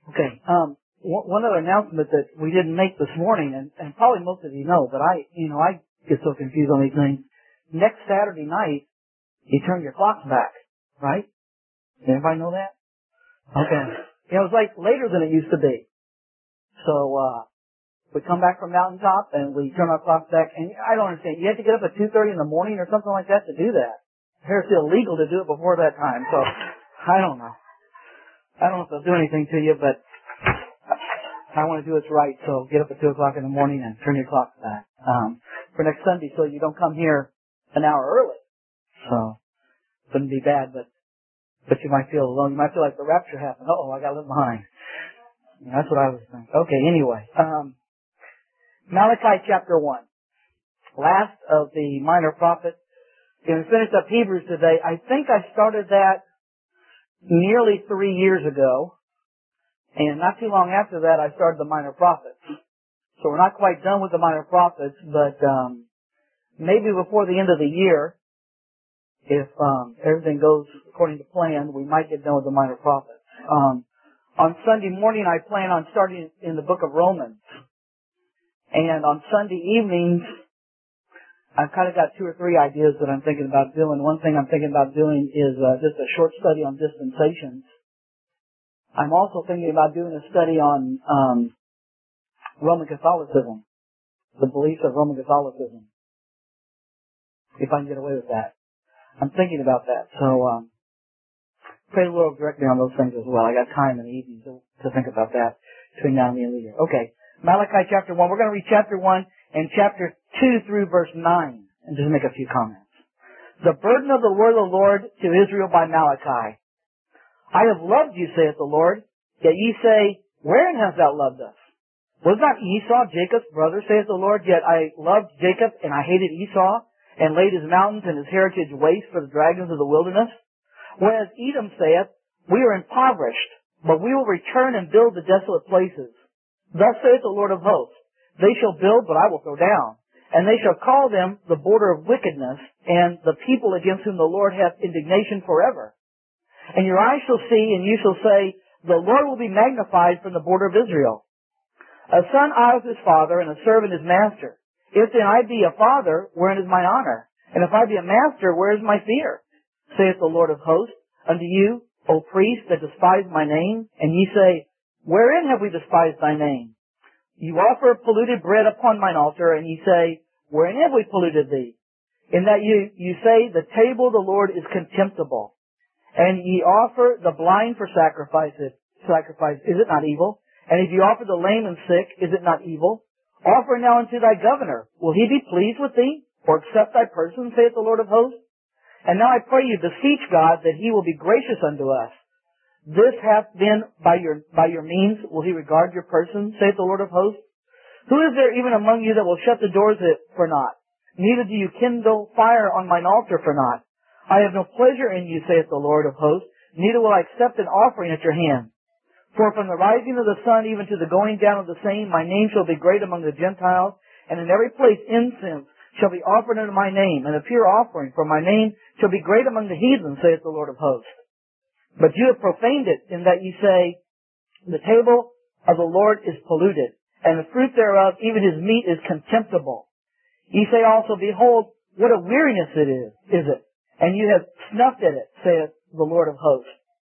Okay. One other announcement that we didn't make this morning, and probably most of you know, but I get so confused on these things. Next Saturday night, you turn your clocks back, right? Anybody know that? Okay. It was like later than it used to be. So, we come back from Mountaintop and we turn our clocks back, and I don't understand. You have to get up at 2:30 in the morning or something like that to do that. Here it's illegal to do it before that time, so I don't know. I don't know if they'll do anything to you, but I want to do what's right, so get up at 2 o'clock in the morning and turn your clocks back for next Sunday so you don't come here an hour early. So, wouldn't be bad, but you might feel alone. You might feel like the rapture happened. Uh-oh, I got left behind. That's what I was thinking. Okay, anyway. Malachi chapter 1. Last of the minor prophets. We finished up Hebrews today. I think I started that nearly 3 years ago. And not too long after that, I started the minor prophets. So we're not quite done with the minor prophets, but maybe before the end of the year, if everything goes according to plan, we might get done with the minor prophets. On Sunday morning, I plan on starting in the book of Romans. And on Sunday evenings, I've kind of got 2 or 3 ideas that I'm thinking about doing. One thing I'm thinking about doing is just a short study on dispensations. I'm also thinking about doing a study on Roman Catholicism, the beliefs of Roman Catholicism, if I can get away with that. I'm thinking about that. So pray the Lord direct me on those things as well. I got time in the evening to think about that between now and the end of the year. Okay, Malachi chapter 1. We're going to read chapter 1 and chapter 2 through verse 9 and just make a few comments. The burden of the word of the Lord to Israel by Malachi. I have loved you, saith the Lord, yet ye say, wherein hast thou loved us? Was not Esau Jacob's brother, saith the Lord, yet I loved Jacob, and I hated Esau, and laid his mountains and his heritage waste for the dragons of the wilderness? Whereas Edom saith, we are impoverished, but we will return and build the desolate places. Thus saith the Lord of hosts, they shall build, but I will throw down, and they shall call them the border of wickedness, and the people against whom the Lord hath indignation forever. And your eyes shall see, and you shall say, the Lord will be magnified from the border of Israel. A son honoreth his father, and a servant his master. If then I be a father, wherein is my honor? And if I be a master, where is my fear? Saith the Lord of hosts, unto you, O priests that despise my name, and ye say, wherein have we despised thy name? You offer polluted bread upon mine altar, and ye say, wherein have we polluted thee? In that you say, the table of the Lord is contemptible. And ye offer the blind for sacrifice. Is it not evil? And if you offer the lame and sick, is it not evil? Offer now unto thy governor. Will he be pleased with thee? Or accept thy person, saith the Lord of hosts? And now I pray you, beseech God that he will be gracious unto us. This hath been by your means, will he regard your person, saith the Lord of hosts? Who is there even among you that will shut the doors for naught? Neither do you kindle fire on mine altar for naught. I have no pleasure in you, saith the Lord of hosts, neither will I accept an offering at your hand. For from the rising of the sun even to the going down of the same, my name shall be great among the Gentiles, and in every place incense shall be offered unto my name, and a pure offering, for my name shall be great among the heathen, saith the Lord of hosts. But you have profaned it, in that ye say, the table of the Lord is polluted, and the fruit thereof, even his meat, is contemptible. Ye say also, behold, what a weariness is it? And you have snuffed at it, saith the Lord of hosts.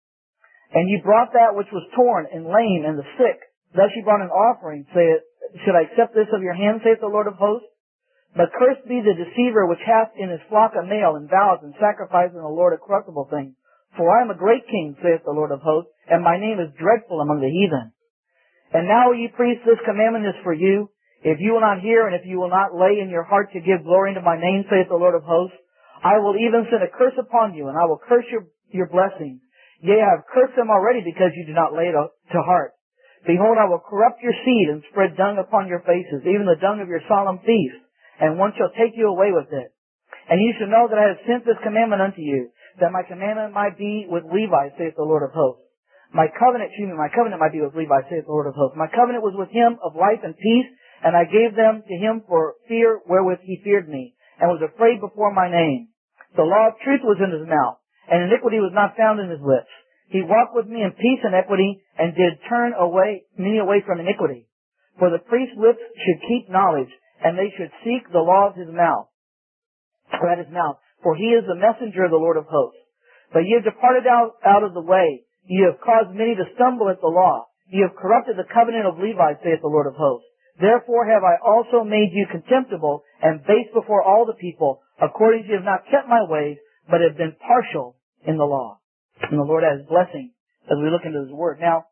And you brought that which was torn and lame and the sick. Thus you brought an offering, saith, should I accept this of your hand, saith the Lord of hosts? But cursed be the deceiver which hath in his flock a male, and vows and sacrifices in the Lord a corruptible thing. For I am a great king, saith the Lord of hosts, and my name is dreadful among the heathen. And now, ye priests, this commandment is for you. If you will not hear, and if you will not lay in your heart to give glory unto my name, saith the Lord of hosts, I will even send a curse upon you, and I will curse your blessings. Yea, I have cursed them already because you do not lay it to heart. Behold, I will corrupt your seed and spread dung upon your faces, even the dung of your solemn feasts, and one shall take you away with it. And you shall know that I have sent this commandment unto you, that my commandment might be with Levi, saith the Lord of hosts. My covenant might be with Levi, saith the Lord of hosts. My covenant was with him of life and peace, and I gave them to him for fear wherewith he feared me, and was afraid before my name. The law of truth was in his mouth, and iniquity was not found in his lips. He walked with me in peace and equity, and did turn many away from iniquity. For the priest's lips should keep knowledge, and they should seek the law of his mouth, or at his mouth. For he is the messenger of the Lord of hosts. But ye have departed out of the way. Ye have caused many to stumble at the law. Ye have corrupted the covenant of Levi, saith the Lord of hosts. Therefore have I also made you contemptible and base before all the people, according as ye have not kept my ways, but have been partial in the law. And the Lord has blessing as we look into His Word. Now,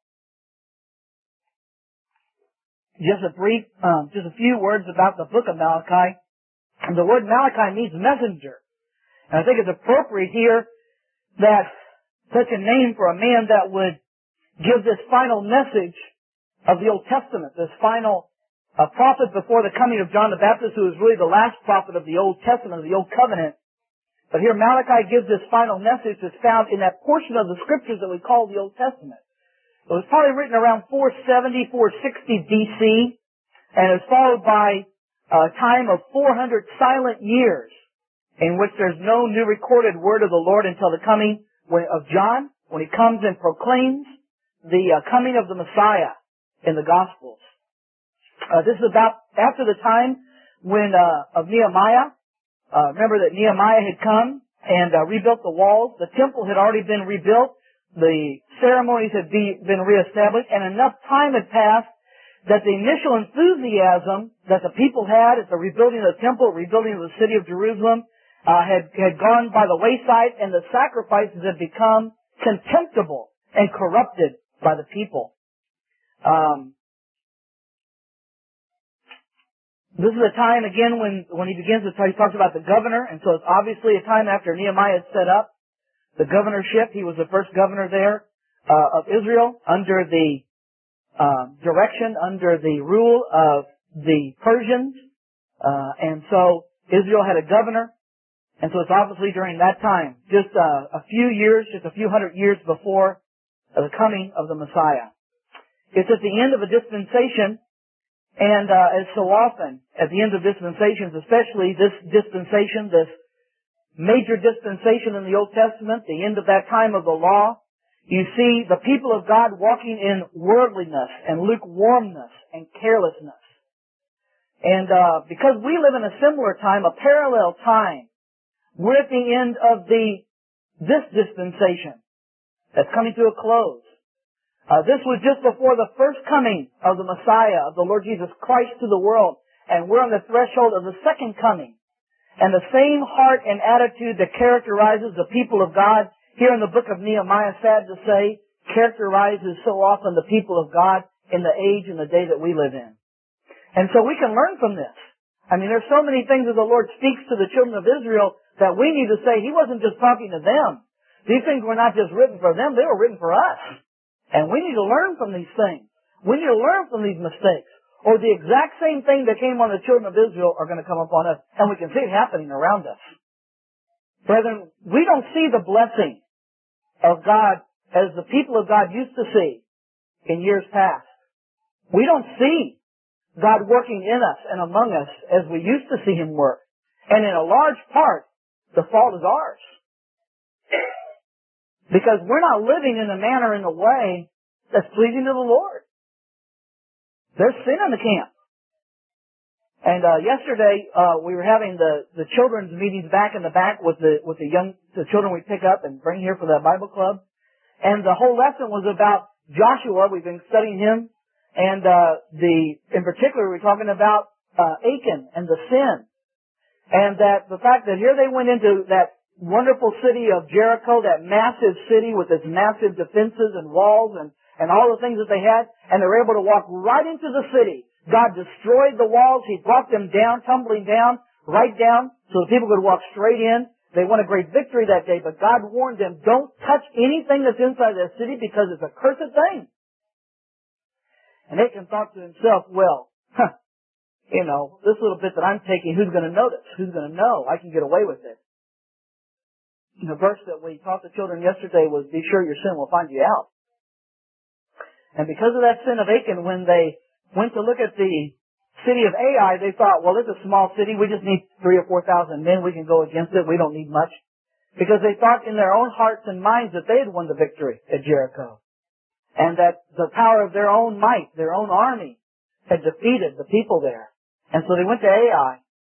just a few words about the book of Malachi. The word Malachi means messenger. And I think it's appropriate here that such a name for a man that would give this final message of the Old Testament, this final prophet before the coming of John the Baptist, who is really the last prophet of the Old Testament, of the Old Covenant. But here Malachi gives this final message that's found in that portion of the Scriptures that we call the Old Testament. It was probably written around 470, 460 BC, and it was followed by a time of 400 silent years in which there's no new recorded word of the Lord until the coming of John, when he comes and proclaims the coming of the Messiah in the Gospels. This is about after the time when of Nehemiah. Remember that Nehemiah had come and rebuilt the walls. The temple had already been rebuilt. The ceremonies had been reestablished, and enough time had passed that the initial enthusiasm that the people had at the rebuilding of the temple, rebuilding of the city of Jerusalem, had gone by the wayside, and the sacrifices had become contemptible and corrupted by the people. This is a time, again, when he begins to he talks about the governor, and so it's obviously a time after Nehemiah had set up the governorship. He was the first governor there of Israel under the direction, under the rule of the Persians. And so Israel had a governor, and so it's obviously during that time, just a few hundred years before the coming of the Messiah. It's at the end of a dispensation. And as so often, at the end of dispensations, especially this dispensation, this major dispensation in the Old Testament, the end of that time of the law, you see the people of God walking in worldliness and lukewarmness and carelessness. And because we live in a similar time, a parallel time, we're at the end of this dispensation that's coming to a close. This was just before the first coming of the Messiah, of the Lord Jesus Christ to the world. And we're on the threshold of the second coming. And the same heart and attitude that characterizes the people of God here in the book of Nehemiah, sad to say, characterizes so often the people of God in the age and the day that we live in. And so we can learn from this. I mean, there's so many things that the Lord speaks to the children of Israel that we need to say, He wasn't just talking to them. These things were not just written for them, they were written for us. And we need to learn from these things. We need to learn from these mistakes. Or the exact same thing that came on the children of Israel are going to come upon us. And we can see it happening around us. Brethren, we don't see the blessing of God as the people of God used to see in years past. We don't see God working in us and among us as we used to see Him work. And in a large part, the fault is ours. Because we're not living in a manner, in a way that's pleasing to the Lord. There's sin in the camp. And yesterday we were having the children's meetings back in the back with the children we pick up and bring here for the Bible club. And the whole lesson was about Joshua. We've been studying him, and in particular we're talking about Achan and the sin, and that the fact that here they went into that wonderful city of Jericho, that massive city with its massive defenses and walls and all the things that they had, and they were able to walk right into the city. God destroyed the walls. He brought them down, tumbling down, right down, so the people could walk straight in. They won a great victory that day, but God warned them, don't touch anything that's inside that city because it's a cursed thing. And Achan thought to himself, well, this little bit that I'm taking, who's going to notice? Who's going to know? I can get away with it. The verse that we taught the children yesterday was, be sure your sin will find you out. And because of that sin of Achan, when they went to look at the city of Ai, they thought, well, it's a small city. We just need 3,000 or 4,000 men. We can go against it. We don't need much. because they thought in their own hearts and minds that they had won the victory at Jericho. And that the power of their own might, their own army, had defeated the people there. And so they went to Ai,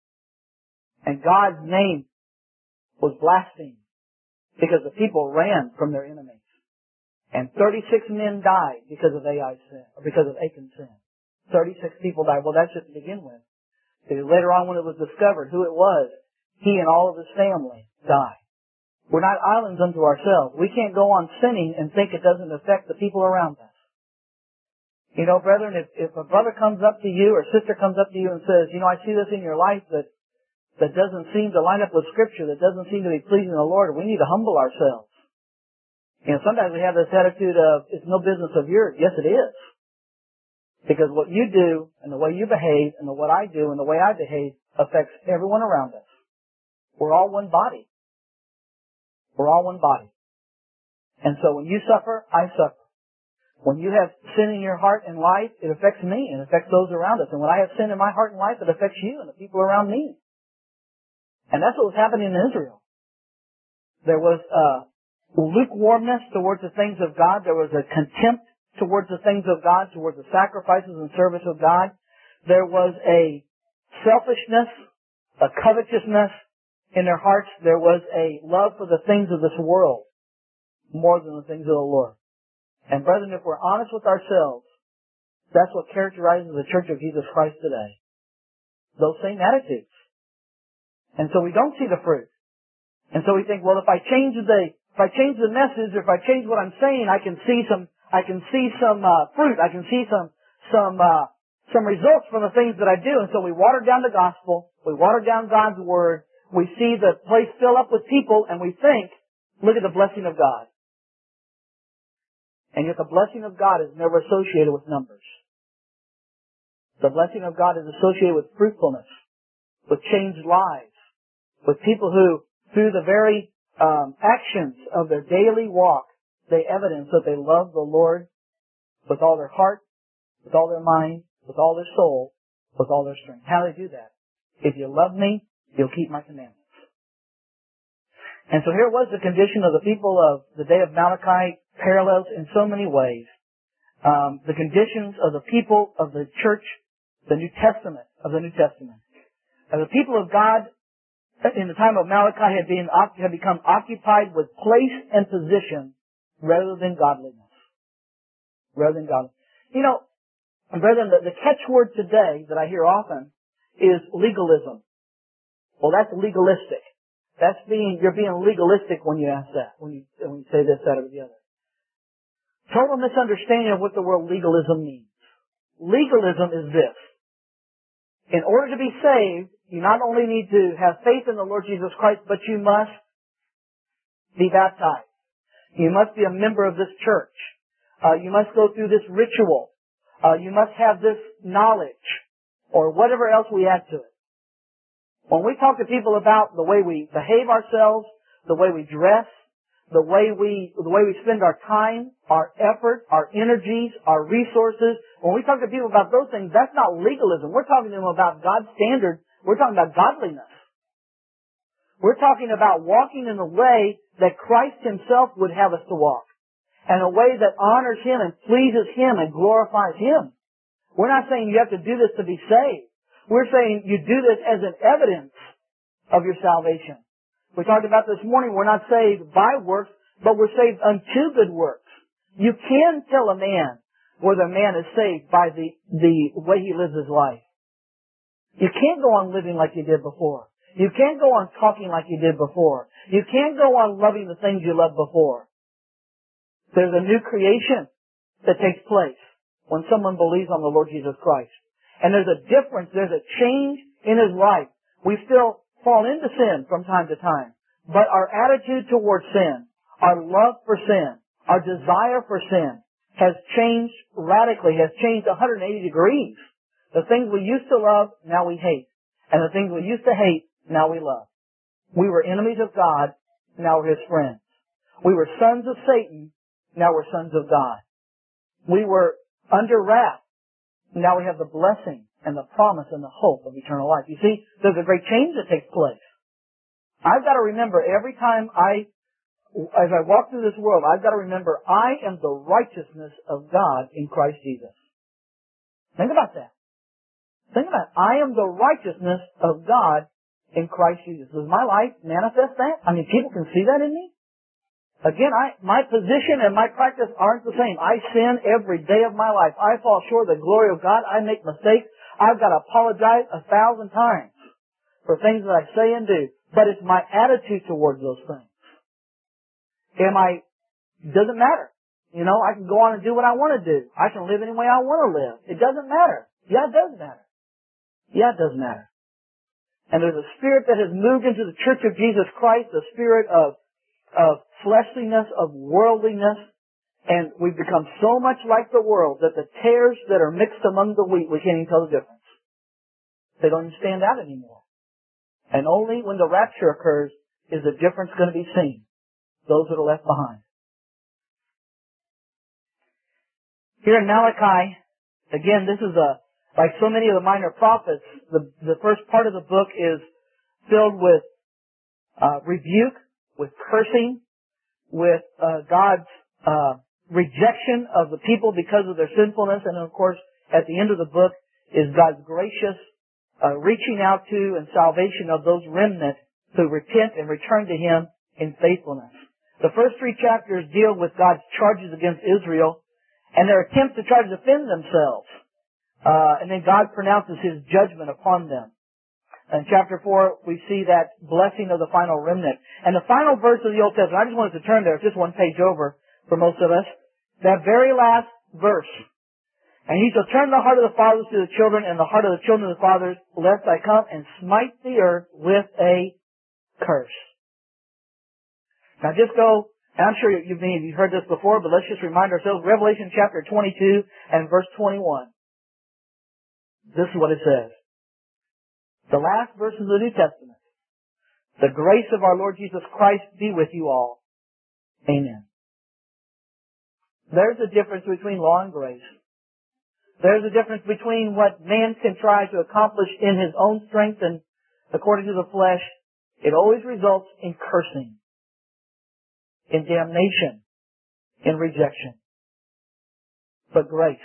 and God's name was blasphemed because the people ran from their enemies. And 36 men died because of Ai's sin, or because of Achan's sin. 36 people died. Well, that's just to begin with. Because later on when it was discovered who it was, he and all of his family died. We're not islands unto ourselves. We can't go on sinning and think it doesn't affect the people around us. You know, brethren, if a brother comes up to you or sister comes up to you and says, you know, I see this in your life that doesn't seem to line up with Scripture, that doesn't seem to be pleasing to the Lord, we need to humble ourselves. You know, sometimes we have this attitude of, it's no business of yours. Yes, it is. Because what you do and the way you behave and what I do and the way I behave affects everyone around us. We're all one body. We're all one body. And so when you suffer, I suffer. When you have sin in your heart and life, it affects me and affects those around us. And when I have sin in my heart and life, it affects you and the people around me. And that's what was happening in Israel. There was lukewarmness towards the things of God. There was a contempt towards the things of God, towards the sacrifices and service of God. There was a selfishness, a covetousness in their hearts. There was a love for the things of this world more than the things of the Lord. And brethren, if we're honest with ourselves, that's what characterizes the Church of Jesus Christ today. Those same attitudes. And so we don't see the fruit. And so we think, well, if I change the message, or if I change what I'm saying, I can see some fruit. I can see some results from the things that I do. And so we water down the gospel. We water down God's word. We see the place fill up with people, and we think, look at the blessing of God. And yet the blessing of God is never associated with numbers. The blessing of God is associated with fruitfulness, with changed lives, with people who, through the very actions of their daily walk, they evidence that they love the Lord with all their heart, with all their mind, with all their soul, with all their strength. How do they do that? If you love me, you'll keep my commandments. And so here was the condition of the people of the day of Malachi, parallels in so many ways. The conditions of the people of the church, the New Testament, of the New Testament. And the people of God in the time of Malachi had become occupied with place and position rather than godliness. Rather than godliness. You know, brethren, the catchword today that I hear often is legalism. Well, that's legalistic. You're being legalistic when you ask that, when you say this, that, or the other. Total misunderstanding of what the word legalism means. Legalism is this. In order to be saved, you not only need to have faith in the Lord Jesus Christ, but you must be baptized. You must be a member of this church. You must go through this ritual. You must have this knowledge, or whatever else we add to it. When we talk to people about the way we behave ourselves, the way we dress, the way we spend our time, our effort, our energies, our resources, when we talk to people about those things, that's not legalism. We're talking to them about God's standard. We're talking about godliness. We're talking about walking in the way that Christ Himself would have us to walk, and a way that honors Him and pleases Him and glorifies Him. We're not saying you have to do this to be saved. We're saying you do this as an evidence of your salvation. We talked about this morning, we're not saved by works, but we're saved unto good works. You can tell a man whether a man is saved by the way he lives his life. You can't go on living like you did before. You can't go on talking like you did before. You can't go on loving the things you loved before. There's a new creation that takes place when someone believes on the Lord Jesus Christ. And there's a difference, there's a change in his life. We still fall into sin from time to time. But our attitude towards sin, our love for sin, our desire for sin has changed radically, has changed 180 degrees. The things we used to love, now we hate. And the things we used to hate, now we love. We were enemies of God, now we're His friends. We were sons of Satan, now we're sons of God. We were under wrath, now we have the blessing and the promise and the hope of eternal life. You see, there's a great change that takes place. I've got to remember every time as I walk through this world, I've got to remember I am the righteousness of God in Christ Jesus. Think about that. Think about it. I am the righteousness of God in Christ Jesus. Does my life manifest that? I mean, people can see that in me. Again, my position and my practice aren't the same. I sin every day of my life. I fall short of the glory of God. I make mistakes. I've got to apologize 1,000 times for things that I say and do. But it's my attitude towards those things. Doesn't matter. You know, I can go on and do what I want to do. I can live any way I want to live. It doesn't matter. Yeah, it does matter. Yeah, it does matter. And there's a spirit that has moved into the Church of Jesus Christ, a spirit of fleshliness, of worldliness, and we've become so much like the world that the tares that are mixed among the wheat, we can't even tell the difference. They don't even stand out anymore. And only when the rapture occurs is the difference going to be seen. Those that are left behind. Here in Malachi, again, this is like so many of the minor prophets, the first part of the book is filled with rebuke, with cursing, with God's rejection of the people because of their sinfulness, and of course, at the end of the book is God's gracious reaching out to and salvation of those remnant who repent and return to Him in faithfulness. The first 3 chapters deal with God's charges against Israel and their attempt to try to defend themselves. And then God pronounces His judgment upon them. In chapter 4, we see that blessing of the final remnant. And the final verse of the Old Testament, I just wanted to turn there, it's just one page over for most of us. That very last verse. And He shall turn the heart of the fathers to the children and the heart of the children to the fathers, lest I come and smite the earth with a curse. Now just go, and I'm sure you've heard this before, but let's just remind ourselves, Revelation chapter 22 and verse 21. This is what it says. The last verse of the New Testament. The grace of our Lord Jesus Christ be with you all. Amen. There's a difference between law and grace. There's a difference between what man can try to accomplish in his own strength and according to the flesh. It always results in cursing, in damnation, in rejection. But grace.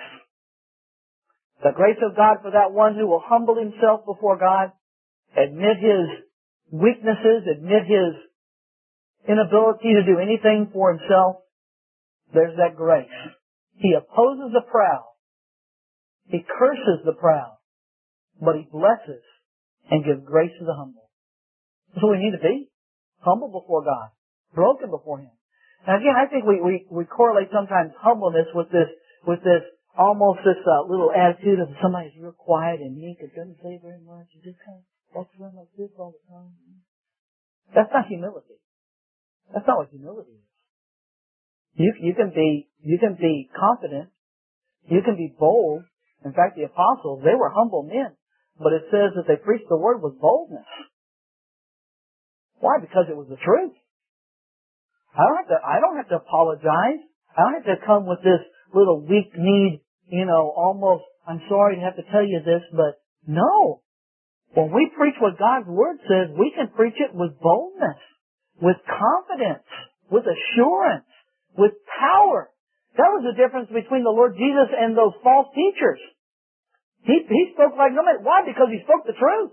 The grace of God for that one who will humble himself before God, admit his weaknesses, admit his inability to do anything for himself. There's that grace. He opposes the proud. He curses the proud. But He blesses and gives grace to the humble. That's what we need to be. Humble before God. Broken before Him. And again, I think we correlate sometimes humbleness with this almost this little attitude of somebody's real quiet and meek and doesn't say very much. You just kind of walks around like this all the time. That's not humility. That's not what humility is. You can be confident. You can be bold. In fact, the apostles, they were humble men. But it says that they preached the word with boldness. Why? Because it was the truth. I don't have to apologize. I don't have to come with this little weak-kneed, almost, I'm sorry to have to tell you this, but no. When we preach what God's Word says, we can preach it with boldness, with confidence, with assurance, with power. That was the difference between the Lord Jesus and those false teachers. He spoke like no man. Why? Because He spoke the truth.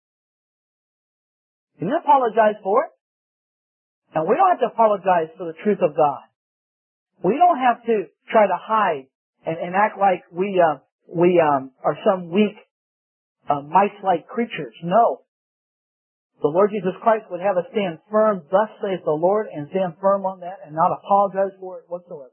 He didn't apologize for it. And we don't have to apologize for the truth of God. We don't have to try to hide and act like we are some weak, mice-like creatures. No. The Lord Jesus Christ would have us stand firm, thus saith the Lord, and stand firm on that and not apologize for it whatsoever.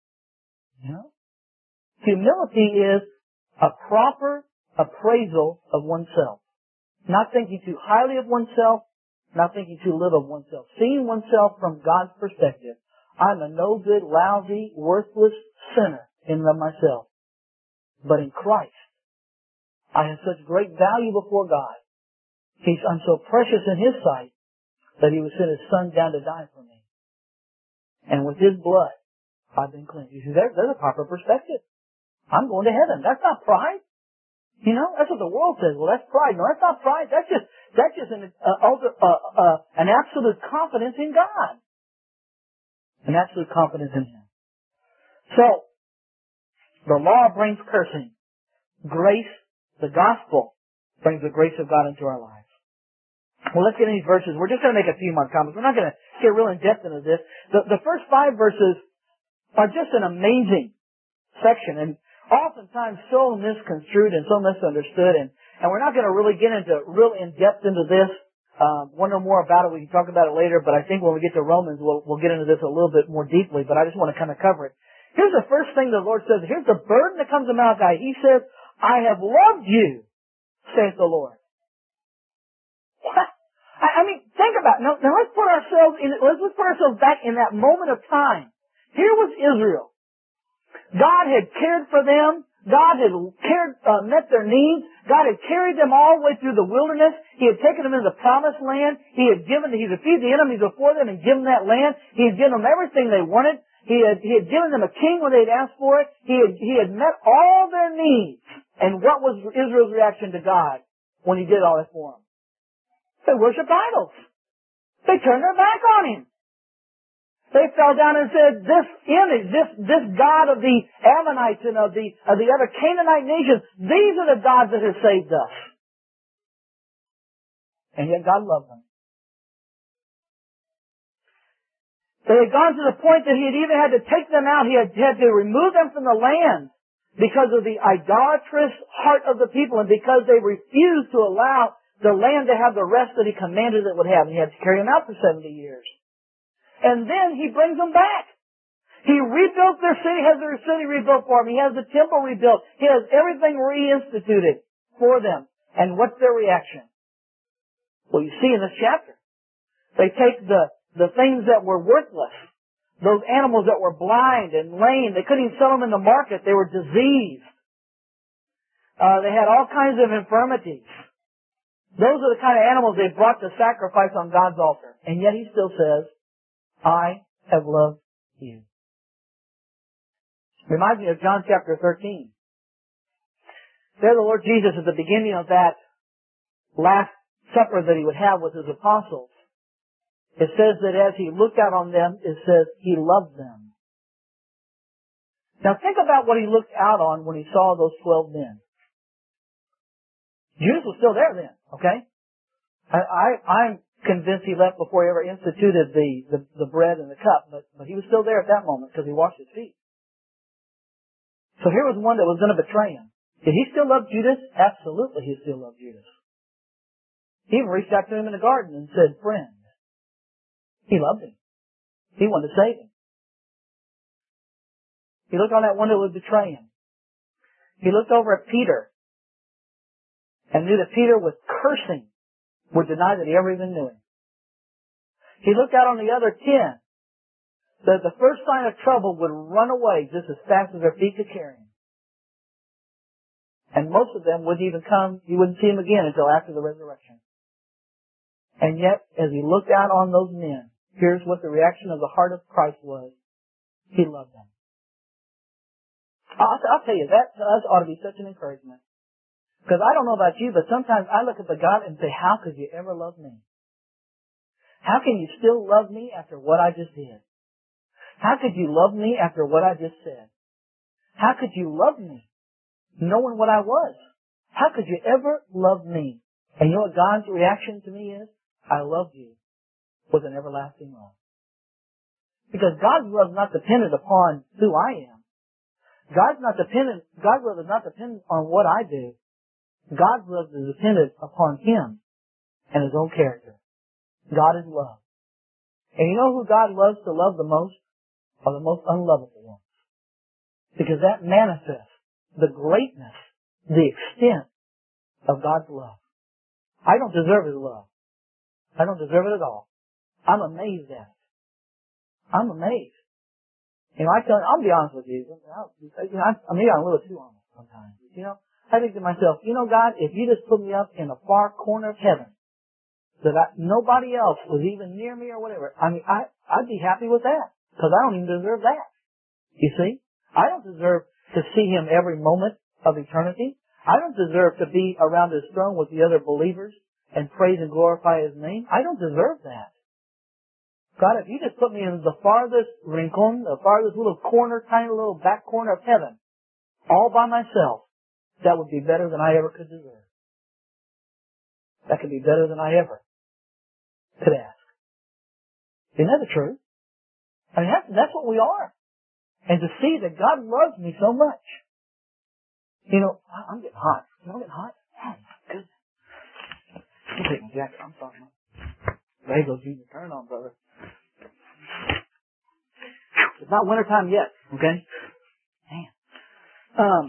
Humility is a proper appraisal of oneself. Not thinking too highly of oneself, not thinking too little of oneself. Seeing oneself from God's perspective. I'm a no good, lousy, worthless sinner in and of myself. But in Christ, I have such great value before God. I'm so precious in His sight that He would send His Son down to die for me. And with His blood, I've been cleansed. You see, there's a proper perspective. I'm going to heaven. That's not pride. You know, that's what the world says. Well, that's pride. No, that's not pride. That's just an absolute confidence in God. An absolute confidence in Him. So, the law brings cursing. Grace, the gospel, brings the grace of God into our lives. Well, let's get in these verses. We're just going to make a few more comments. We're not going to get real in depth into this. The first 5 verses are just an amazing section, and oftentimes so misconstrued and so misunderstood, and we're not going to really get into real in depth into this. Want to know more about it, we can talk about it later, but I think when we get to Romans, we'll get into this a little bit more deeply, but I just want to kind of cover it. Here's the first thing the Lord says. Here's the burden that comes to Malachi. He says, I have loved you, saith the Lord. What? I mean, think about it. Now let's put ourselves back in that moment of time. Here was Israel. God had cared for them. God had met their needs. God had carried them all the way through the wilderness. He had taken them into the promised land. He had defeated the enemies before them and given that land. He had given them everything they wanted. He had given them a king when they'd asked for it. He had met all their needs. And what was Israel's reaction to God when He did all that for them? They worshiped idols. They turned their back on Him. They fell down and said, this image, this God of the Ammonites and of the other Canaanite nations, these are the gods that have saved us. And yet God loved them. They had gone to the point that He had even had to take them out. He had to remove them from the land because of the idolatrous heart of the people and because they refused to allow the land to have the rest that He commanded it would have. And He had to carry them out for 70 years. And then He brings them back. He rebuilt their city, has their city rebuilt for them. He has the temple rebuilt. He has everything reinstituted for them. And what's their reaction? Well, you see in this chapter. They take the things that were worthless, those animals that were blind and lame. They couldn't even sell them in the market. They were diseased. They had all kinds of infirmities. Those are the kind of animals they brought to sacrifice on God's altar. And yet He still says, I have loved you. Reminds me of John chapter 13. There the Lord Jesus at the beginning of that last supper that He would have with His apostles, it says that as He looked out on them, it says He loved them. Now think about what He looked out on when He saw those 12 men. Judas was still there then, okay? I'm convinced He left before He ever instituted the bread and the cup, but He was still there at that moment because He washed His feet. So here was one that was going to betray Him. Did He still love Judas? Absolutely He still loved Judas. He even reached out to him in the garden and said, friend. He loved him. He wanted to save him. He looked on that one that would betray Him. He looked over at Peter and knew that Peter, with cursing, would deny that he ever even knew Him. He looked out on the other 10, that the first sign of trouble would run away just as fast as their feet could carry Him. And most of them wouldn't even come, He wouldn't see them again until after the resurrection. And yet, as He looked out on those men, here's what the reaction of the heart of Christ was. He loved them. I'll tell you, that to us ought to be such an encouragement. Because I don't know about you, but sometimes I look at the God and say, how could you ever love me? How can you still love me after what I just did? How could you love me after what I just said? How could you love me knowing what I was? How could you ever love me? And you know what God's reaction to me is? I love you with an everlasting love. Because God's love is not dependent upon who I am. God's love is not dependent on what I do. God's love is dependent upon Him and His own character. God is love. And you know who God loves to love the most? Are the most unlovable ones. Because that manifests the greatness, the extent of God's love. I don't deserve His love. I don't deserve it at all. I'm amazed at it. I'm amazed. You know, I'll be honest with you. Maybe I'm a little too honest sometimes. You know, I think to myself, you know, God, if you just put me up in a far corner of heaven, that nobody else was even near me or whatever, I mean, I'd be happy with that. Because I don't even deserve that. You see? I don't deserve to see Him every moment of eternity. I don't deserve to be around His throne with the other believers and praise and glorify His name. I don't deserve that. God, if You just put me in the farthest rincon, the farthest little corner, tiny little back corner of heaven, all by myself, that would be better than I ever could deserve. That could be better than I ever could ask. Isn't that the truth? I mean, that's what we are. And to see that God loves me so much. You know, I'm getting hot. You know, I'm getting hot? Oh, my goodness. I'll take my jacket. I'm sorry. There goes you. Turn it on, brother. It's not wintertime yet, okay? Man.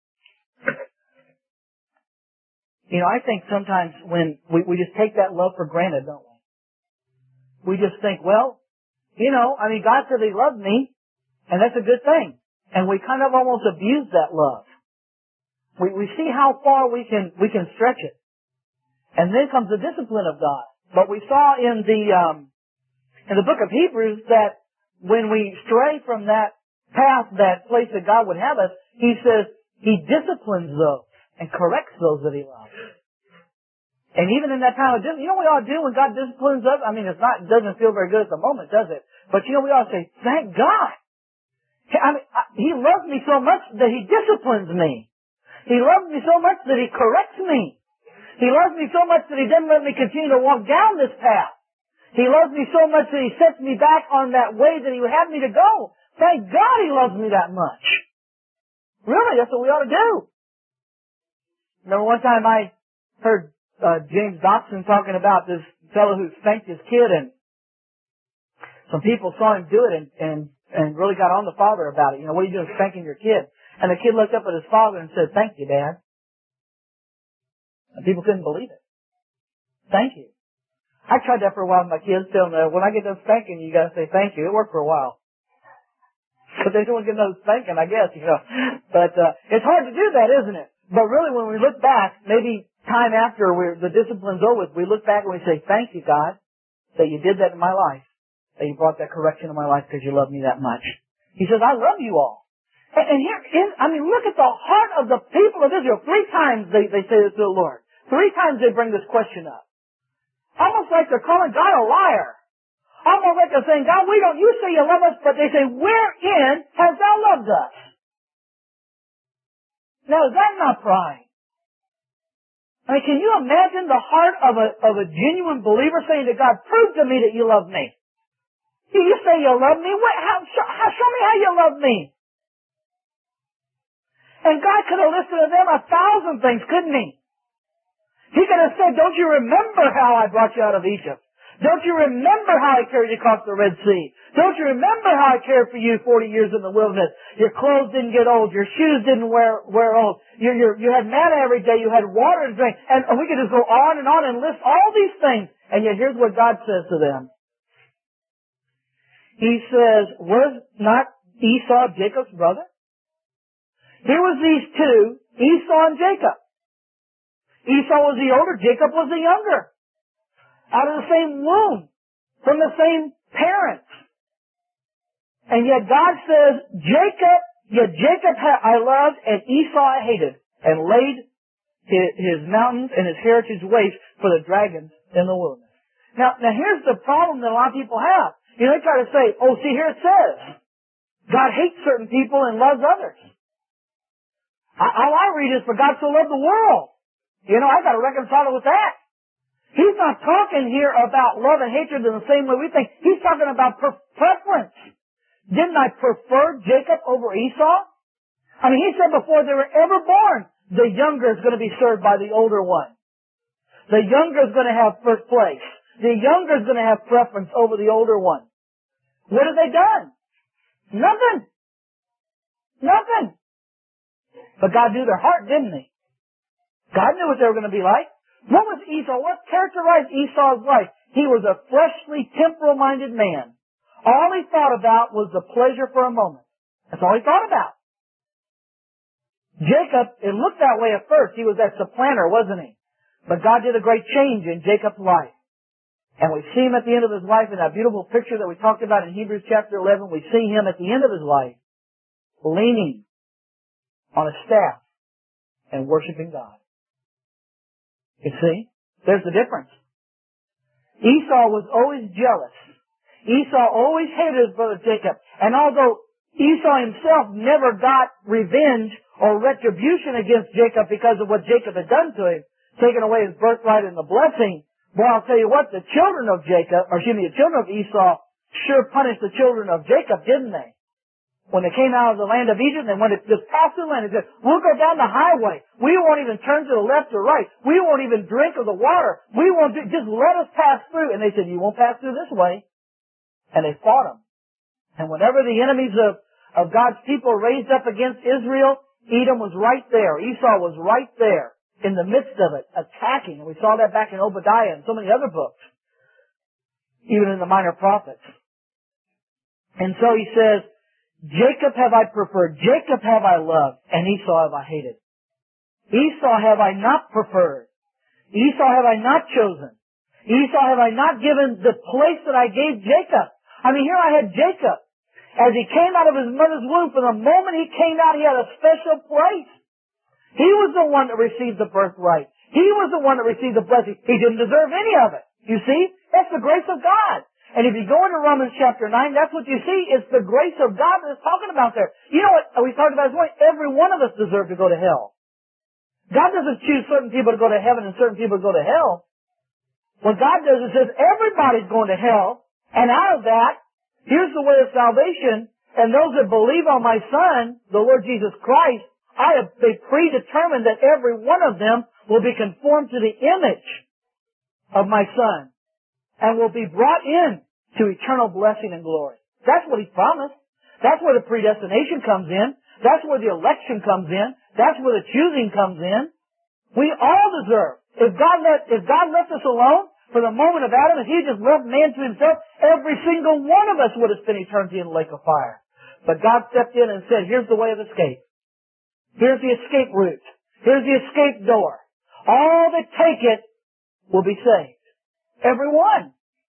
You know, I think sometimes when we just take that love for granted, don't we? We just think, well, you know, I mean, God said He loved me, and that's a good thing. And we kind of almost abuse that love. We see how far we can stretch it. And then comes the discipline of God. But we saw in the book of Hebrews that when we stray from that path, that place that God would have us, He says He disciplines those and corrects those that He loves. And even in that time of discipline, you know what we ought to do when God disciplines us? I mean, it doesn't feel very good at the moment, does it? But you know, we ought to say, thank God. I mean, He loves me so much that He disciplines me. He loves me so much that He corrects me. He loves me so much that He doesn't let me continue to walk down this path. He loves me so much that He sets me back on that way that He would have me to go. Thank God He loves me that much. Really, that's what we ought to do. Remember one time I heard James Dobson talking about this fellow who spanked his kid, and some people saw him do it and really got on the father about it. You know, what are you doing spanking your kid? And the kid looked up at his father and said, thank you, Dad. And people couldn't believe it. Thank you. I tried that for a while with my kids, telling them, when I get done spanking, you gotta say thank you. It worked for a while. But they don't get no spanking, I guess, you know. But it's hard to do that, isn't it? But really, when we look back, maybe time after the discipline's over, we look back and we say, thank you, God, that You did that in my life, that You brought that correction in my life because You love me that much. He says, I love you all. And here, look at the heart of the people of Israel. 3 times they say this to the Lord. 3 times they bring this question up. Almost like they're calling God a liar. Almost like they're saying, God, You say You love us, but they say, wherein hast Thou loved us? Now, is that not pride? I mean, can you imagine the heart of a genuine believer saying to God, prove to me that You love me? You say You love me? Show me how You love me. And God could have listed to them 1,000 things, couldn't He? He could have said, don't you remember how I brought you out of Egypt? Don't you remember how I carried you across the Red Sea? Don't you remember how I cared for you 40 years in the wilderness? Your clothes didn't get old. Your shoes didn't wear old. You had manna every day. You had water to drink. And we could just go on and list all these things. And yet here's what God says to them. He says, was not Esau Jacob's brother? Here was these two, Esau and Jacob. Esau was the older, Jacob was the younger. Out of the same womb, from the same parents. And yet God says, Jacob I loved and Esau I hated, and laid his mountains and his heritage waste for the dragons in the wilderness. Now here's the problem that a lot of people have. You know, they try to say, oh, see, here it says, God hates certain people and loves others. All I read is, for God so loved the world. You know, I got to reconcile it with that. He's not talking here about love and hatred in the same way we think. He's talking about preference. Didn't I prefer Jacob over Esau? I mean, he said before they were ever born, the younger is going to be served by the older one. The younger is going to have first place. The younger is going to have preference over the older one. What have they done? Nothing. Nothing. But God knew their heart, didn't He? God knew what they were going to be like. What was Esau? What characterized Esau's life? He was a fleshly, temporal-minded man. All he thought about was the pleasure for a moment. That's all he thought about. Jacob, it looked that way at first. He was that supplanter, wasn't he? But God did a great change in Jacob's life. And we see him at the end of his life in that beautiful picture that we talked about in Hebrews chapter 11. We see him at the end of his life leaning on a staff and worshiping God. You see? There's the difference. Esau was always jealous. Esau always hated his brother Jacob. And although Esau himself never got revenge or retribution against Jacob because of what Jacob had done to him, taking away his birthright and the blessing, boy, I'll tell you what, the children of Esau sure punished the children of Jacob, didn't they? When they came out of the land of Egypt, and when it just passed through the land, they said, we'll go down the highway. We won't even turn to the left or right. We won't even drink of the water. We won't just let us pass through. And they said, you won't pass through this way. And they fought them. And whenever the enemies of God's people raised up against Israel, Edom was right there. Esau was right there in the midst of it, attacking. And we saw that back in Obadiah and so many other books, even in the minor prophets. And so he says, Jacob have I preferred, Jacob have I loved, and Esau have I hated. Esau have I not preferred. Esau have I not chosen. Esau have I not given the place that I gave Jacob. I mean, here I had Jacob. As he came out of his mother's womb, from the moment he came out, he had a special place. He was the one that received the birthright. He was the one that received the blessing. He didn't deserve any of it. You see? That's the grace of God. And if you go into Romans chapter 9, that's what you see. It's the grace of God that it's talking about there. You know what we talked about this morning? Every one of us deserve to go to hell. God doesn't choose certain people to go to heaven and certain people to go to hell. What God does is says everybody's going to hell. And out of that, here's the way of salvation. And those that believe on my Son, the Lord Jesus Christ, they predetermined that every one of them will be conformed to the image of my Son and will be brought in to eternal blessing and glory. That's what He promised. That's where the predestination comes in. That's where the election comes in. That's where the choosing comes in. We all deserve. If God left us alone for the moment of Adam, if He just left man to himself, every single one of us would have spent eternity in the lake of fire. But God stepped in and said, here's the way of escape. Here's the escape route. Here's the escape door. All that take it will be saved. Every one.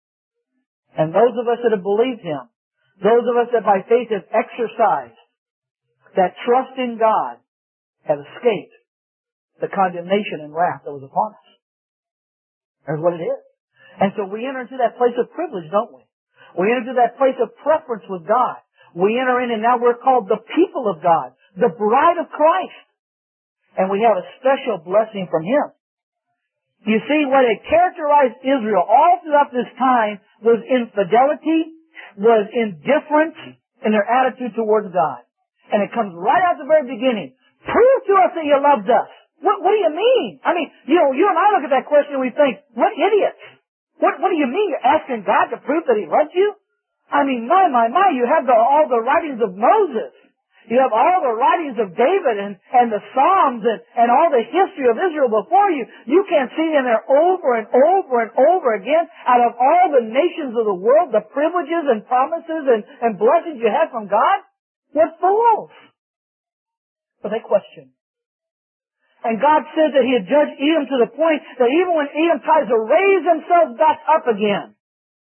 And those of us that have believed Him, those of us that by faith have exercised that trust in God, have escaped the condemnation and wrath that was upon us. That's what it is. And so we enter into that place of privilege, don't we? We enter into that place of preference with God. We enter in and now we're called the people of God, the bride of Christ. And we have a special blessing from Him. You see, what had characterized Israel all throughout this time was infidelity, was indifference in their attitude towards God. And it comes right out the very beginning. Prove to us that you loved us. What do you mean? I mean, you and I look at that question and we think, what idiots. What do you mean? You're asking God to prove that He loves you? I mean, my, you have all the writings of Moses. You have all the writings of David and the Psalms and all the history of Israel before you. You can't see in there over and over and over again out of all the nations of the world, the privileges and promises and blessings you have from God. What fools! But they question. And God said that He had judged Edom to the point that even when Edom tries to raise themselves back up again,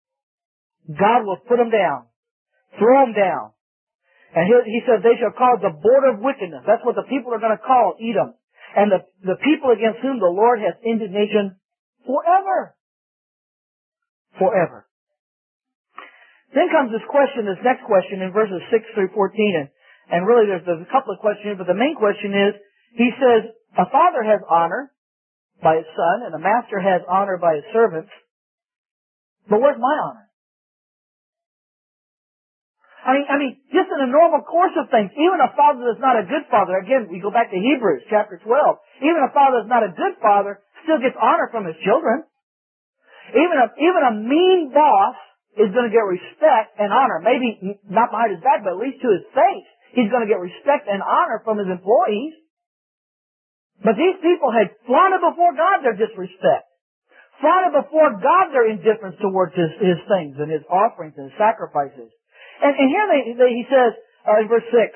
God will put them down, throw them down. And He said they shall call it the border of wickedness. That's what the people are going to call Edom. And the people against whom the Lord has indignation forever. Forever. Then comes this next question in verses 6 through 14. And really there's a couple of questions, but the main question is, He says, a father has honor by his son, and a master has honor by his servants. But where's my honor? I mean, just in the normal course of things, even a father that's not a good father, again, we go back to Hebrews chapter 12, even a father that's not a good father still gets honor from his children. Even a mean boss is going to get respect and honor. Maybe not behind his back, but at least to his face. He's going to get respect and honor from his employees. But these people had flaunted before God their disrespect. Flaunted before God their indifference towards his things and His offerings and His sacrifices. And here He says, in verse 6,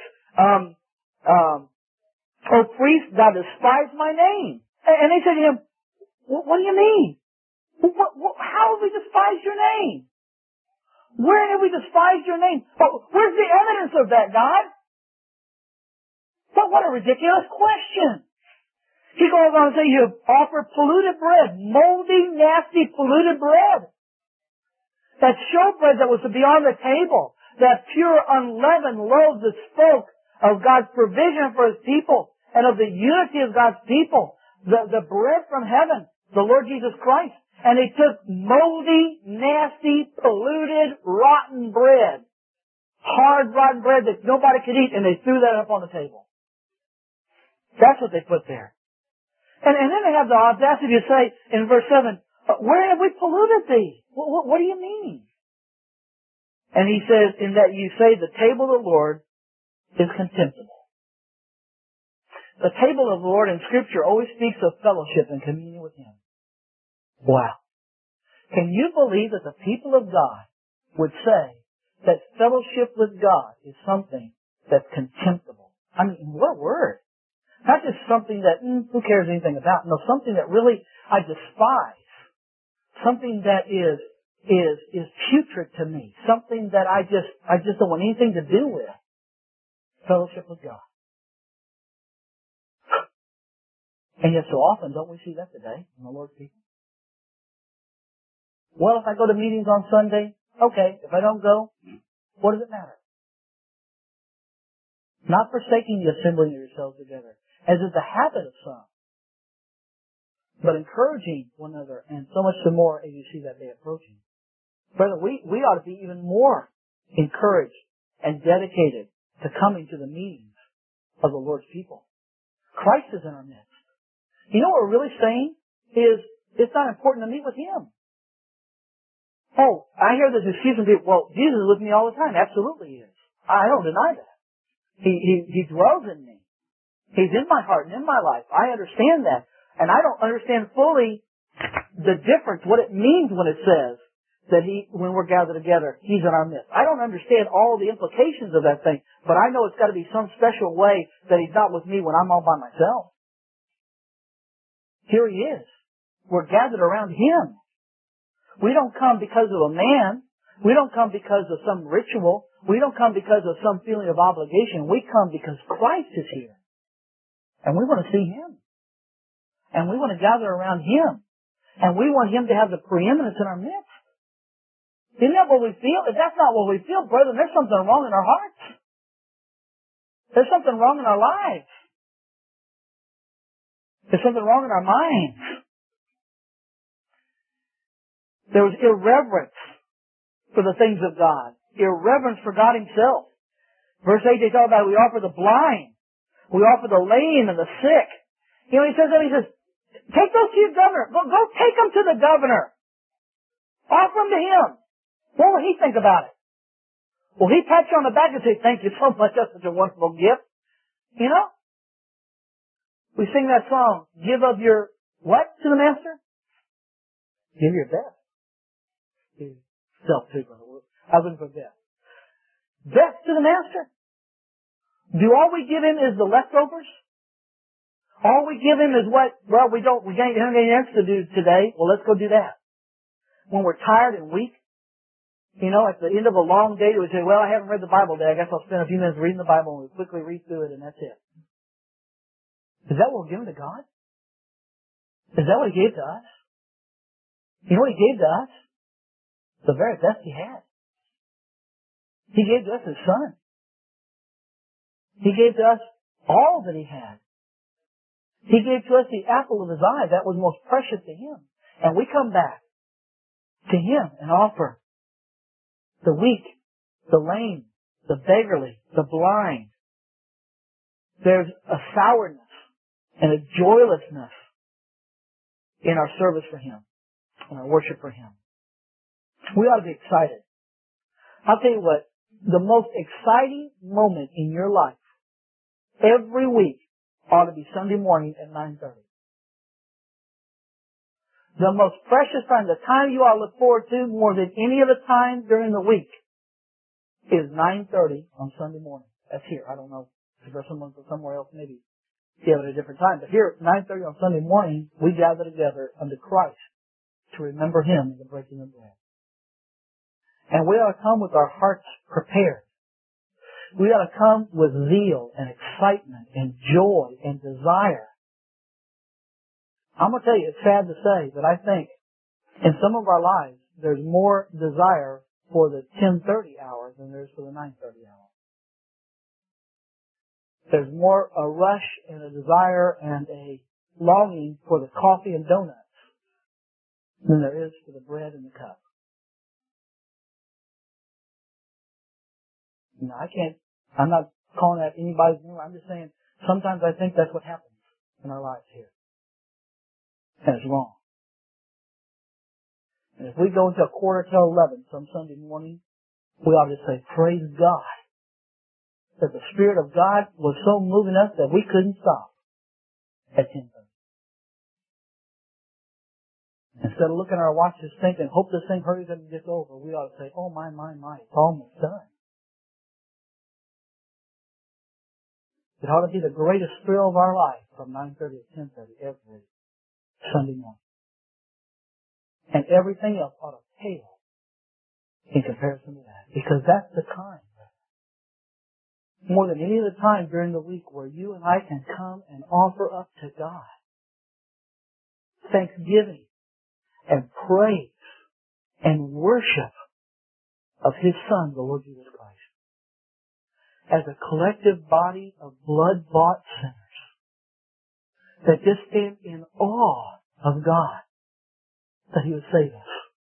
O priest, thou despise my name. And they said to him, what do you mean? How have we despised your name? Where have we despised your name? Where's the evidence of that, God? But what a ridiculous question. He goes on to say, you offer polluted bread, moldy, nasty, polluted bread. That showbread that was to be on the table, that pure, unleavened loaf that spoke of God's provision for His people and of the unity of God's people. The bread from heaven, the Lord Jesus Christ. And they took moldy, nasty, polluted, rotten bread. Hard, rotten bread that nobody could eat, and they threw that up on the table. That's what they put there. And then they have the audacity to say in verse 7, where have we polluted thee? What do you mean? And he says, in that you say the table of the Lord is contemptible. The table of the Lord in Scripture always speaks of fellowship and communion with Him. Wow. Can you believe that the people of God would say that fellowship with God is something that's contemptible? I mean, what a word. Not just something that, who cares anything about? No, something that really I despise. Something that is putrid to me. Something that I just don't want anything to do with. Fellowship with God. And yet so often, don't we see that today in the Lord's people? Well, if I go to meetings on Sunday, okay. If I don't go, what does it matter? Not forsaking the assembling of yourselves together, as is the habit of some, but encouraging one another, and so much the more as you see that day approaching. Brother, we ought to be even more encouraged and dedicated to coming to the meetings of the Lord's people. Christ is in our midst. You know what we're really saying is, it's not important to meet with Him. Oh, I hear this excuse from people, well, Jesus is with me all the time. Absolutely He is. I don't deny that. He dwells in me. He's in my heart and in my life. I understand that. And I don't understand fully the difference, what it means when it says that when we're gathered together, He's in our midst. I don't understand all the implications of that thing, but I know it's got to be some special way that He's not with me when I'm all by myself. Here He is. We're gathered around Him. We don't come because of a man. We don't come because of some ritual. We don't come because of some feeling of obligation. We come because Christ is here. And we want to see Him. And we want to gather around Him. And we want Him to have the preeminence in our midst. Isn't that what we feel? If that's not what we feel, brother, there's something wrong in our hearts. There's something wrong in our lives. There's something wrong in our minds. There was irreverence for the things of God. Irreverence for God Himself. Verse 8, they talk about we offer the blind. We offer the lame and the sick. You know, He says, take those to your governor. Go take them to the governor. Offer them to him. What will he think about it? Will he pat you on the back and say, thank you so much, that's such a wonderful gift? You know? We sing that song, give of your what to the master? Give your best. Self too, brother. I was looking for best. Best to the master. Do all we give him is the leftovers? All we give him is what, well, we don't have anything else to do today. Well, let's go do that. When we're tired and weak, you know, at the end of a long day, we say, well, I haven't read the Bible today. I guess I'll spend a few minutes reading the Bible and we'll quickly read through it and that's it. Is that what we're giving to God? Is that what He gave to us? You know what He gave to us? The very best He had. He gave to us His Son. He gave to us all that He had. He gave to us the apple of His eye. That was most precious to Him. And we come back to Him and offer the weak, the lame, the beggarly, the blind. There's a sourness and a joylessness in our service for Him, in our worship for Him. We ought to be excited. I'll tell you what, the most exciting moment in your life every week ought to be Sunday morning at 9:30. The most precious time, the time you ought to look forward to more than any other time during the week is 9:30 on Sunday morning. That's here. I don't know if there's someone somewhere else maybe give it a different time. But here at 9:30 on Sunday morning, we gather together unto Christ to remember Him in the breaking of bread. And we ought to come with our hearts prepared. We ought to come with zeal and excitement and joy and desire I'm going to tell you, it's sad to say, but I think in some of our lives, there's more desire for the 10:30 hour than there is for the 9:30 hour. There's more a rush and a desire and a longing for the coffee and donuts than there is for the bread and the cup. Now, I'm not calling that anybody's name. I'm just saying, sometimes I think that's what happens in our lives here. And it's wrong. And if we go until 11:15 some Sunday morning, we ought to say, praise God, that the Spirit of God was so moving us that we couldn't stop at 10:30. Instead of looking at our watches thinking, hope this thing hurries up and gets over, we ought to say, oh my, it's almost done. It ought to be the greatest thrill of our life from 9:30 to 10:30 every Sunday morning. And everything else ought to pale in comparison to that. Because that's the time, more than any other time during the week, where you and I can come and offer up to God thanksgiving and praise and worship of His Son, the Lord Jesus Christ. As a collective body of blood-bought sinners that just stand in awe of God, that He would save us,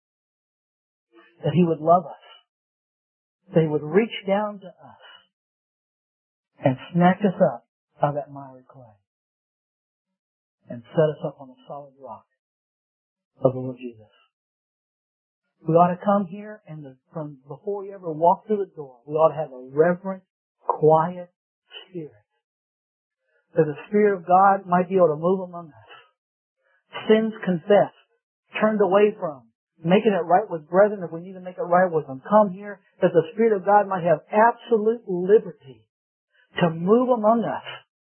that He would love us, that He would reach down to us and snatch us up out of that miry clay and set us up on the solid rock of the Lord Jesus. We ought to come here and from before we ever walk through the door, we ought to have a reverent, quiet spirit. That the Spirit of God might be able to move among us. Sins confessed, turned away from, making it right with brethren if we need to make it right with them. Come here that the Spirit of God might have absolute liberty to move among us.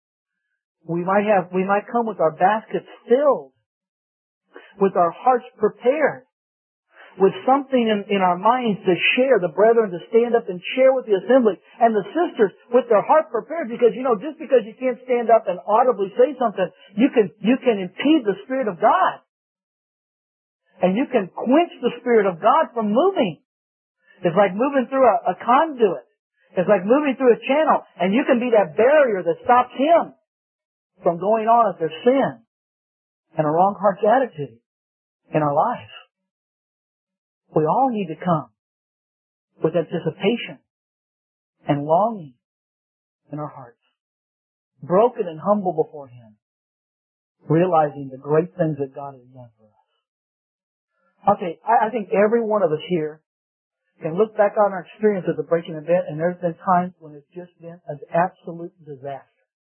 We might come with our baskets filled, with our hearts prepared, with something in our minds to share, the brethren to stand up and share with the assembly, and the sisters with their heart prepared, because just because you can't stand up and audibly say something, you can impede the Spirit of God. And you can quench the Spirit of God from moving. It's like moving through a conduit. It's like moving through a channel, and you can be that barrier that stops Him from going on if there's sin and a wrong heart's attitude in our life. We all need to come with anticipation and longing in our hearts, broken and humble before Him, realizing the great things that God has done for us. Okay, I think every one of us here can look back on our experience at the breaking event, and there's been times when it's just been an absolute disaster.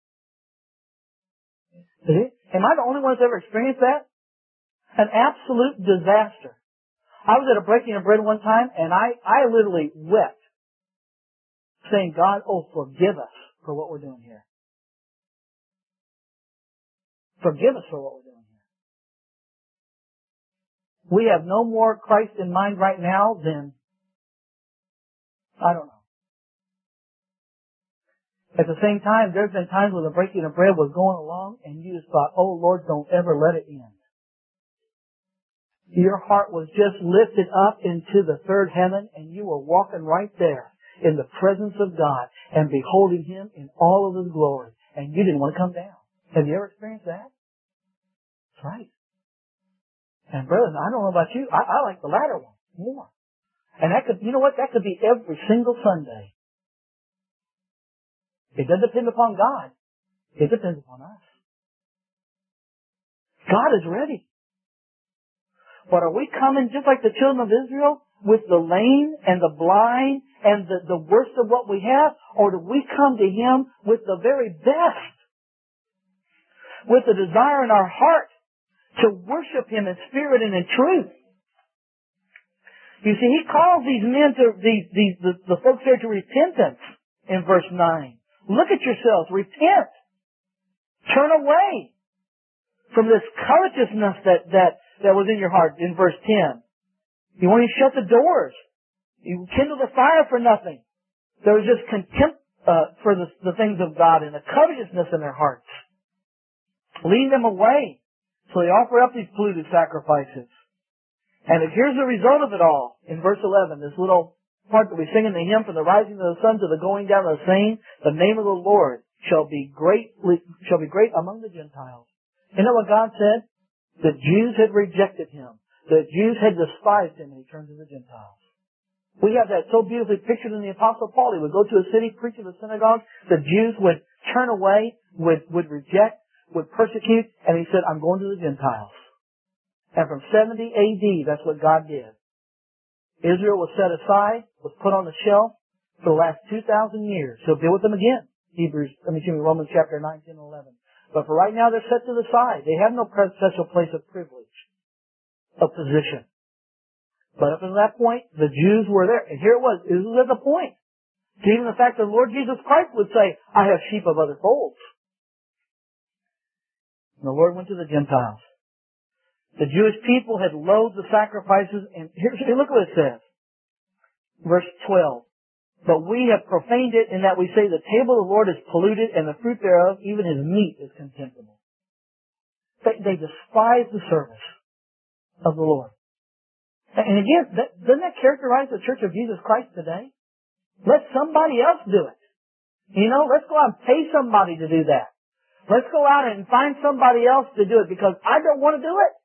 Am I the only one that's ever experienced that? An absolute disaster. I was at a breaking of bread one time, and I literally wept, saying, God, forgive us for what we're doing here. Forgive us for what we're doing here. We have no more Christ in mind right now than, I don't know. At the same time, there's been times when the breaking of bread was going along, and you just thought, oh Lord, don't ever let it end. Your heart was just lifted up into the third heaven, and you were walking right there in the presence of God and beholding Him in all of His glory, and you didn't want to come down. Have you ever experienced that? That's right. And brethren, I don't know about you, I like the latter one more. And that could, that could be every single Sunday. It doesn't depend upon God. It depends upon us. God is ready. But are we coming just like the children of Israel with the lame and the blind and the worst of what we have? Or do we come to Him with the very best? With the desire in our heart to worship Him in spirit and in truth. You see, He calls these men the folks here to repentance in verse 9. Look at yourselves. Repent. Turn away from this covetousness that was in your heart in verse 10. You won't even shut the doors. You kindle the fire for nothing. There was just contempt for the things of God and a covetousness in their hearts. Lead them away. So they offer up these polluted sacrifices. And here's the result of it all. In verse 11, this little part that we sing in the hymn, from the rising of the sun to the going down of the same, the name of the Lord shall be great among the Gentiles. You know what God said? The Jews had rejected Him. The Jews had despised Him, and He turned to the Gentiles. We have that so beautifully pictured in the Apostle Paul. He would go to a city, preach in the synagogue. The Jews would turn away, would reject, would persecute, and He said, I'm going to the Gentiles. And from 70 AD, that's what God did. Israel was set aside, was put on the shelf for the last 2,000 years. He'll deal with them again. Romans chapter 19 and 11. But for right now, they're set to the side. They have no special place of privilege, of position. But up until that point, the Jews were there. And here it was. This was at the point. Even the fact that the Lord Jesus Christ would say, I have sheep of other folds. And the Lord went to the Gentiles. The Jewish people had loathed the sacrifices. And here, look what it says. Verse 12. But we have profaned it in that we say the table of the Lord is polluted and the fruit thereof, even His meat, is contemptible. They despise the service of the Lord. And again, doesn't that characterize the Church of Jesus Christ today? Let somebody else do it. You know, let's go out and pay somebody to do that. Let's go out and find somebody else to do it because I don't want to do it.